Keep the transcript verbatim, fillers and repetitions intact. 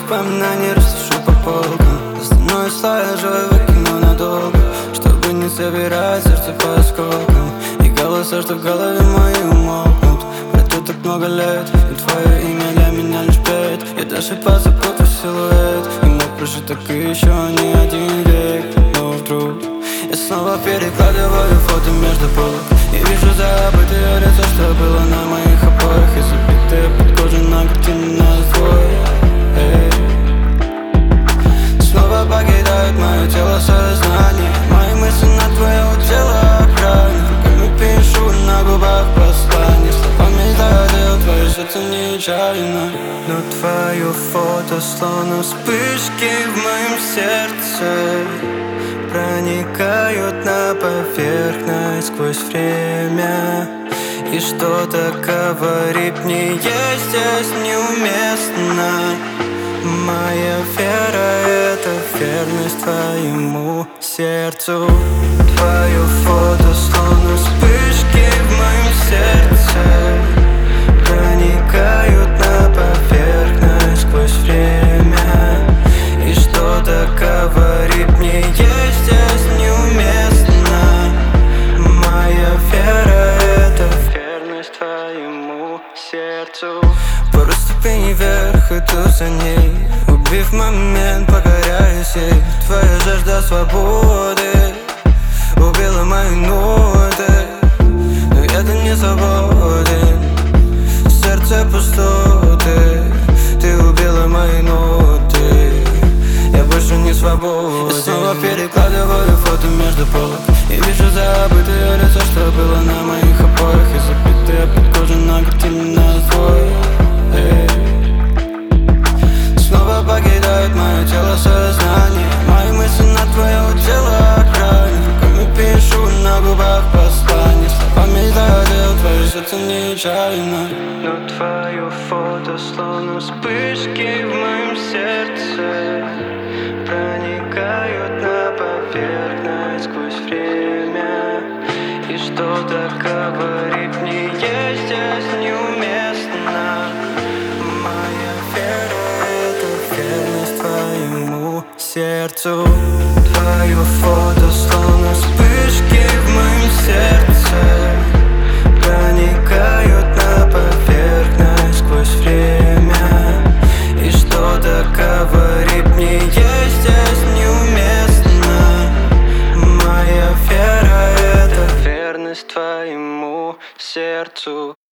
воспоминаний растушу по полкам. Остальное слая живой выкину надолго, чтобы не собирать сердце по осколкам. И голоса, что в голове мои умолкнут. Пройдет так много лет, и твое имя для меня лишь петь. Я даже позабуду силуэт, и мог прожить так и еще не один век. Но вдруг я снова перекладываю фото между полок и вижу забытые лица, что было на моих обоях. И забитые под кожей ногти нас двое. Эй. Снова покидает мое тело сознание, мои мысли на твое тело окрайне. Руками пишу на губах послание, словами задел твое сердце нечаянно. Но твое фото словно вспышки в моем сердце проникают на поверхность сквозь время. И что-то говорит мне, я здесь неуместно. Моя вера — это верность твоему сердцу. Твое фото словно вспышки в моем сердце проникают на поверхность сквозь время. И что-то говорит мне, я здесь неуместно. Моя вера — это верность твоему сердцу. Пару ступеней вверх, иду за ней, убив момент, покоряюсь ей. Твоя жажда свободы убила мои ноты, но я-то не свободен. Сердце пустоты, ты убила мои ноты, я больше не свободен. Я снова перекладываю фото между полок и вижу забытые лица, что было на моих обоях. И забитые под кожей ногти нас двое. Эй. Снова покидает мое тело сознание, мои мысли на твое тело окрайне. Руками пишу на губах послание, словами задел твое сердце нечаянно. Но твое фото словно вспышки в моем сердце проникают на поверхность сквозь время. И что-то говорит мне, я здесь неуместно. Моя вера — это верность твоему сердцу. Твое фото словно вспышки в моем сердце проникают на поверхность сквозь время. И что-то говорит мне, я здесь неуместно. Моя вера — это верность твоему сердцу.